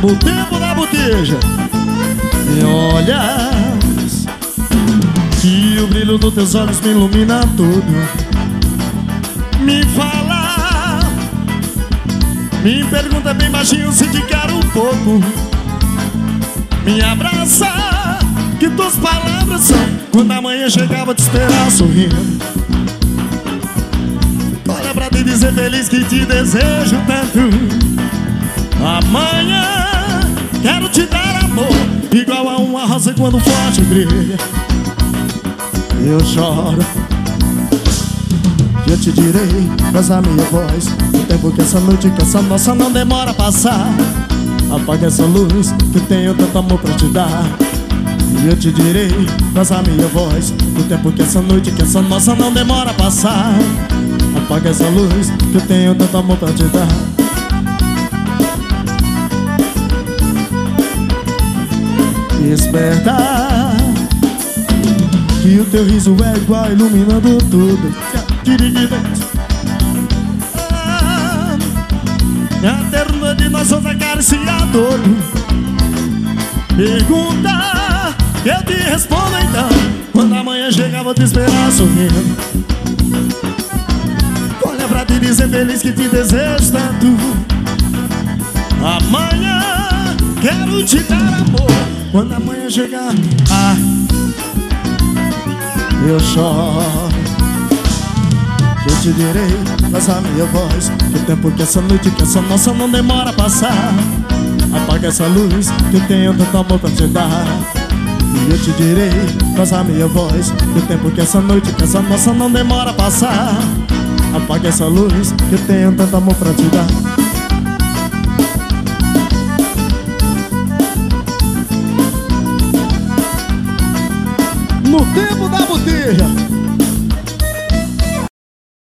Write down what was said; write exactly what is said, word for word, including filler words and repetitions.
No tempo da botija. Me olhas, que o brilho dos teus olhos me ilumina tudo. Me fala, me pergunta bem baixinho se te quero um pouco. Me abraça, que tuas palavras são quando a manhã chegava te esperar sorrindo. Olha pra te dizer feliz que te desejo tanto. Amanhã quero te dar amor, igual a uma rosa quando forte brilha. Eu choro, eu te direi, mas a minha voz, o tempo que essa noite, que essa nossa não demora a passar. Apaga essa luz, que tenho tanto amor pra te dar. E eu te direi, mas a minha voz, o tempo que essa noite, que essa nossa não demora a passar. Apaga essa luz, que eu tenho tanto amor pra te dar. Despertar, que o teu riso é igual iluminando tudo. Ah, a ternura de nós dois acariciar todo. Pergunta, eu te respondo então. Quando amanhã chegar vou te esperar sorrindo. Olha pra te dizer feliz que te desejo tanto. Amanhã quero te dar amor. Quando amanhã chegar, ah, eu choro. Eu te direi, mas a minha voz, que o tempo que essa noite, que essa nossa não demora a passar. Apaga essa luz, que eu tenho tanto amor pra te dar. E eu te direi, mas a minha voz, que o tempo que essa noite, que essa nossa não demora a passar. Apaga essa luz, que eu tenho tanto amor pra te dar. No tempo da botija.